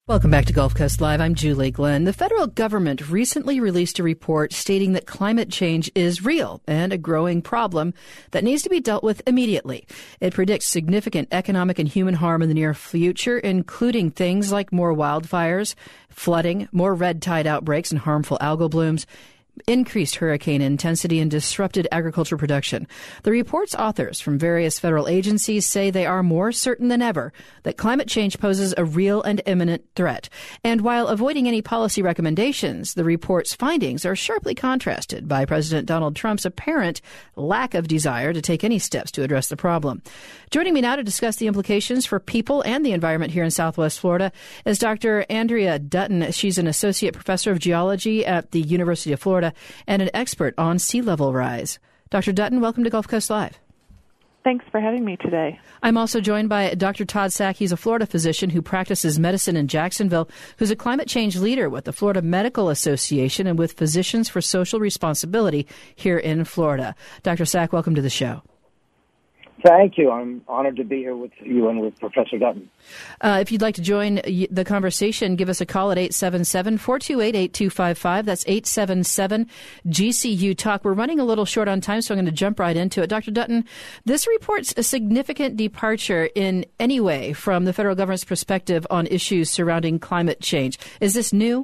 Welcome back to Gulf Coast Live. I'm Julie Glenn. The federal government recently released a report stating that climate change is real and a growing problem that needs to be dealt with immediately. It predicts significant economic and human harm in the near future, including things like more wildfires, flooding, more red tide outbreaks and harmful algal blooms, increased hurricane intensity, and disrupted agriculture production. The report's authors from various federal agencies say they are more certain than ever that climate change poses a real and imminent threat. And while avoiding any policy recommendations, the report's findings are sharply contrasted by President Donald Trump's apparent lack of desire to take any steps to address the problem. Joining me now to discuss the implications for people and the environment here in Southwest Florida is Dr. Andrea Dutton. She's an associate professor of geology at the University of Florida and an expert on sea level rise. Dr. Dutton, welcome to Gulf Coast Live. Thanks for having me today. I'm also joined by Dr. Todd Sack. He's a Florida physician who practices medicine in Jacksonville, who's a climate change leader with the Florida Medical Association and with Physicians for Social Responsibility here in Florida. Dr. Sack, welcome to the show. Thank you. I'm honored to be here with you and with Professor Dutton. If you'd like to join the conversation, give us a call at 877-428-8255. That's 877-GCU-TALK. We're running a little short on time, so I'm going to jump right into it. Dr. Dutton, this report's a significant departure in any way from the federal government's perspective on issues surrounding climate change. Is this new?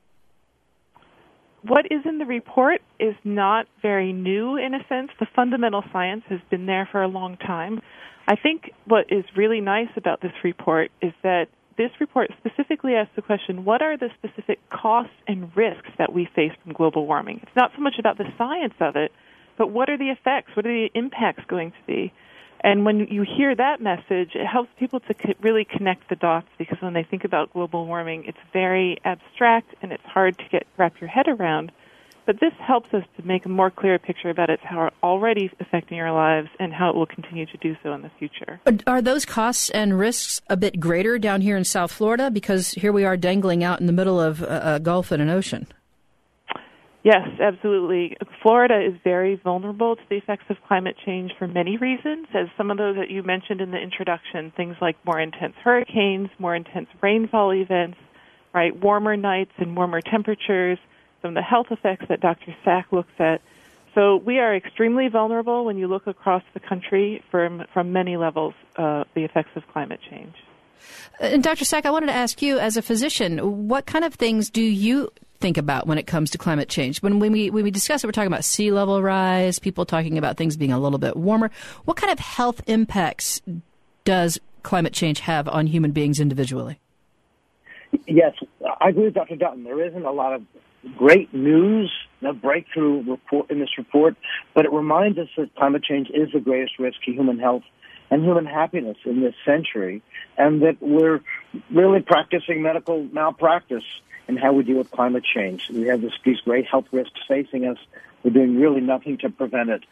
What is in the report is not very new in a sense. The fundamental science has been there for a long time. I think what is really nice about this report is that this report specifically asks the question, what are the specific costs and risks that we face from global warming? It's not so much about the science of it, but what are the effects? What are the impacts going to be? And when you hear that message, it helps people to really connect the dots, because when they think about global warming, it's very abstract and it's hard to wrap your head around. But this helps us to make a more clear picture about it's how it's already affecting our lives and how it will continue to do so in the future. Are those costs and risks a bit greater down here in South Florida? Because here we are dangling out in the middle of a Gulf and an ocean. Yes, absolutely. Florida is very vulnerable to the effects of climate change for many reasons, as some of those that you mentioned in the introduction, things like more intense hurricanes, more intense rainfall events, right, warmer nights and warmer temperatures, some of the health effects that Dr. Sack looks at. So we are extremely vulnerable when you look across the country from many levels, the effects of climate change. And Dr. Sack, I wanted to ask you, as a physician, what kind of things do you think about when it comes to climate change? When we discuss it, we're talking about sea level rise, people talking about things being a little bit warmer. What kind of health impacts does climate change have on human beings individually? Yes, I agree with Dr. Dutton. There isn't a lot of great news, no breakthrough report in this report, but it reminds us that climate change is the greatest risk to human health and human happiness in this century, and that we're really practicing medical malpractice in how we deal with climate change. We have these great health risks facing us. We're doing really nothing to prevent it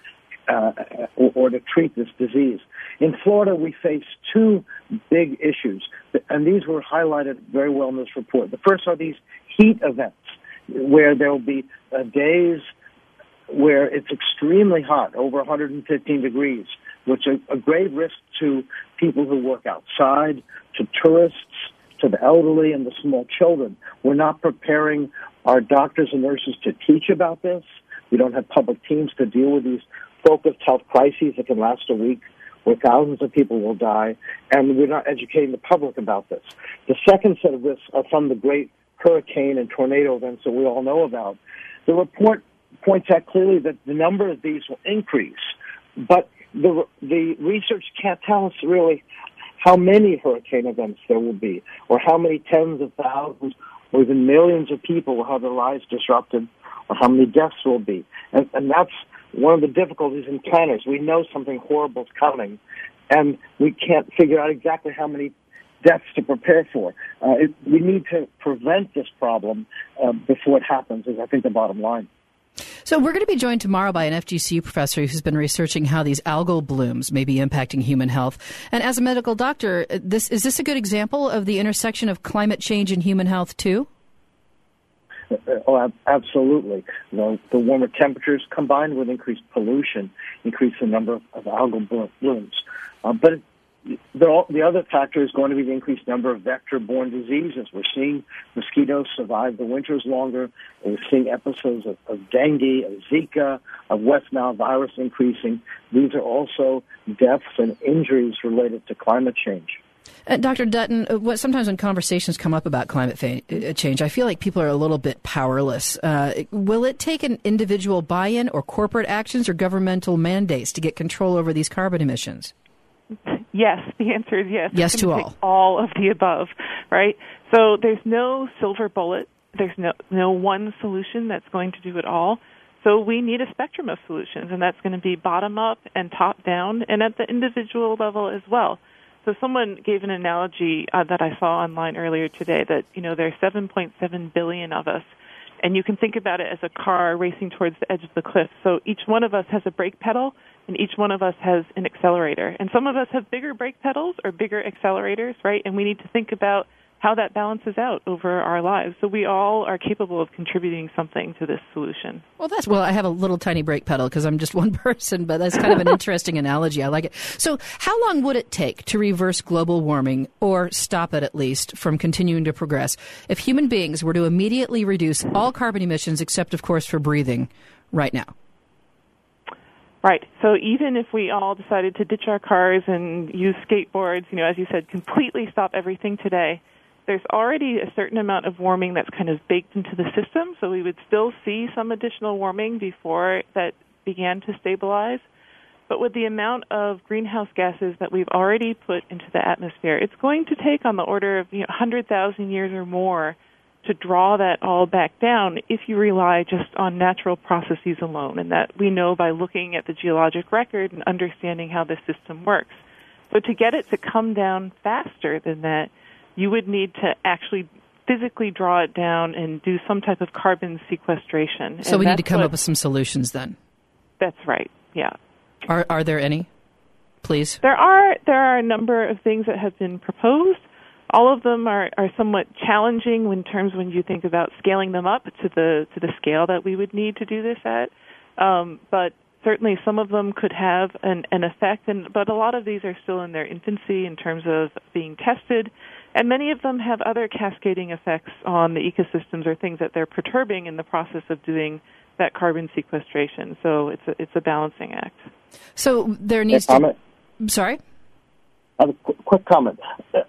or to treat this disease. In Florida, we face two big issues, and these were highlighted very well in this report. The first are these heat events, where there will be days where it's extremely hot, over 115 degrees, which are a grave risk to people who work outside, to tourists, to the elderly and the small children. We're not preparing our doctors and nurses to teach about this. We don't have public teams to deal with these focused health crises that can last a week, where thousands of people will die, and we're not educating the public about this. The second set of risks are from the great hurricane and tornado events that we all know about. The report points out clearly that the number of these will increase, but the research can't tell us really how many hurricane events there will be, or how many tens of thousands or even millions of people will have their lives disrupted, or how many deaths will be. And that's one of the difficulties in planners. We know something horrible is coming, and we can't figure out exactly how many deaths to prepare for. We need to prevent this problem before it happens, is I think the bottom line. So we're going to be joined tomorrow by an FGCU professor who's been researching how these algal blooms may be impacting human health. And as a medical doctor, is this a good example of the intersection of climate change and human health too? Oh, absolutely. The warmer temperatures combined with increased pollution increase the number of algal blooms. But The other factor is going to be the increased number of vector-borne diseases. We're seeing mosquitoes survive the winters longer. We're seeing episodes of dengue, of Zika, of West Nile virus increasing. These are also deaths and injuries related to climate change. Dr. Dutton, sometimes when conversations come up about climate change, I feel like people are a little bit powerless. Will it take an individual buy-in or corporate actions or governmental mandates to get control over these carbon emissions? Yes, the answer is yes. Yes to all. All of the above, right? So there's no silver bullet. There's no one solution that's going to do it all. So we need a spectrum of solutions, and that's going to be bottom up and top down and at the individual level as well. So someone gave an analogy that I saw online earlier today that, there are 7.7 billion of us, and you can think about it as a car racing towards the edge of the cliff. So each one of us has a brake pedal, and each one of us has an accelerator. And some of us have bigger brake pedals or bigger accelerators, right? And we need to think about how that balances out over our lives. So we all are capable of contributing something to this solution. Well, I have a little tiny brake pedal because I'm just one person, but that's kind of an interesting analogy. I like it. So how long would it take to reverse global warming, or stop it at least, from continuing to progress if human beings were to immediately reduce all carbon emissions except, of course, for breathing right now? Right. So even if we all decided to ditch our cars and use skateboards, as you said, completely stop everything today, there's already a certain amount of warming that's kind of baked into the system, so we would still see some additional warming before that began to stabilize. But with the amount of greenhouse gases that we've already put into the atmosphere, it's going to take on the order of 100,000 years or more to draw that all back down if you rely just on natural processes alone, and that we know by looking at the geologic record and understanding how the system works. So to get it to come down faster than that, you would need to actually physically draw it down and do some type of carbon sequestration. So we need to come up with some solutions then. That's right, yeah. Are there any, please? There are a number of things that have been proposed. All of them are somewhat challenging when you think about scaling them up to the scale that we would need to do this at. But certainly some of them could have an effect, but a lot of these are still in their infancy in terms of being tested. And many of them have other cascading effects on the ecosystems or things that they're perturbing in the process of doing that carbon sequestration. So it's a balancing act. So there needs to... Sorry? I have a quick comment.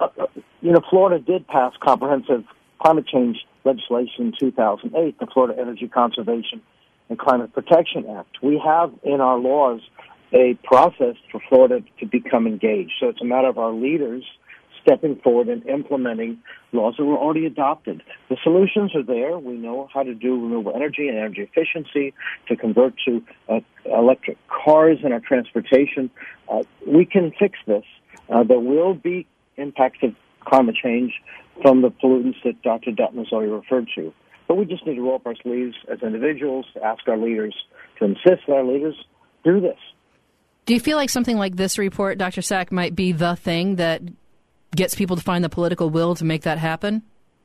Florida did pass comprehensive climate change legislation in 2008, the Florida Energy Conservation and Climate Protection Act. We have in our laws a process for Florida to become engaged. So it's a matter of our leaders stepping forward and implementing laws that were already adopted. The solutions are there. We know how to do renewable energy and energy efficiency, to convert to electric cars in our transportation. We can fix this. There will be impacts of climate change from the pollutants that Dr. Dutton has already referred to. But we just need to roll up our sleeves as individuals, to ask our leaders, to insist that our leaders do this. Do you feel like something like this report, Dr. Sack, might be the thing that gets people to find the political will to make that happen?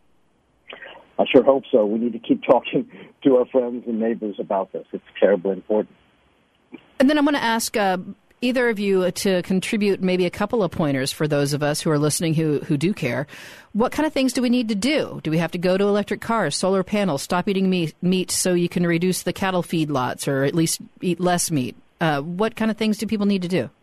I sure hope so. We need to keep talking to our friends and neighbors about this. It's terribly important. And then I'm going to ask either of you to contribute maybe a couple of pointers for those of us who are listening who do care. What kind of things do we need to do? Do we have to go to electric cars, solar panels, stop eating meat so you can reduce the cattle feedlots or at least eat less meat? What kind of things do people need to do?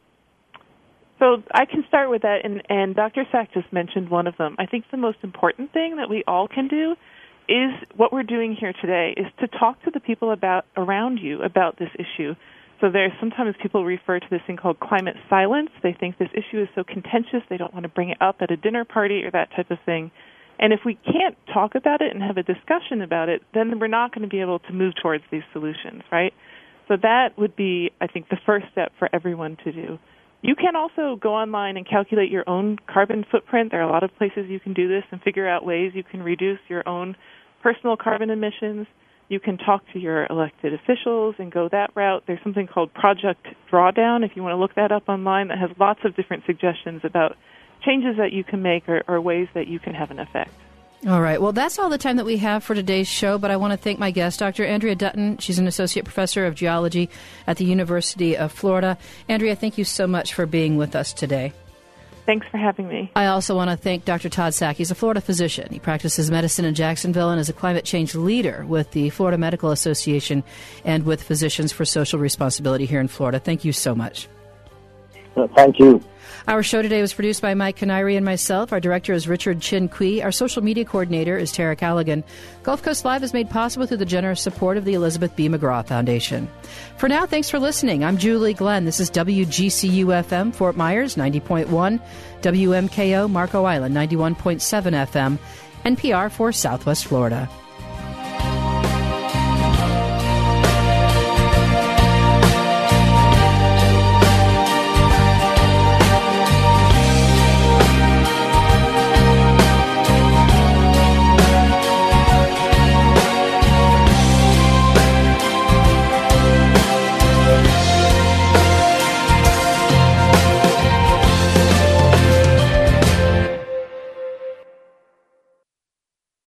So I can start with that, and Dr. Sack just mentioned one of them. I think the most important thing that we all can do is what we're doing here today, is to talk to the people around you about this issue. So there's sometimes people refer to this thing called climate silence. They think this issue is so contentious, they don't want to bring it up at a dinner party or that type of thing. And if we can't talk about it and have a discussion about it, then we're not going to be able to move towards these solutions, right? So that would be, I think, the first step for everyone to do. You can also go online and calculate your own carbon footprint. There are a lot of places you can do this and figure out ways you can reduce your own personal carbon emissions. You can talk to your elected officials and go that route. There's something called Project Drawdown, if you want to look that up online, that has lots of different suggestions about changes that you can make or ways that you can have an effect. All right. Well, that's all the time that we have for today's show, but I want to thank my guest, Dr. Andrea Dutton. She's an associate professor of geology at the University of Florida. Andrea, thank you so much for being with us today. Thanks for having me. I also want to thank Dr. Todd Sack. He's a Florida physician. He practices medicine in Jacksonville and is a climate change leader with the Florida Medical Association and with Physicians for Social Responsibility here in Florida. Thank you so much. Thank you. Our show today was produced by Mike Canary and myself. Our director is Richard Chin Kui. Our social media coordinator is Tara Callaghan. Gulf Coast Live is made possible through the generous support of the Elizabeth B. McGraw Foundation. For now, thanks for listening. I'm Julie Glenn. This is WGCU-FM, Fort Myers, 90.1, WMKO, Marco Island, 91.7 FM, NPR for Southwest Florida.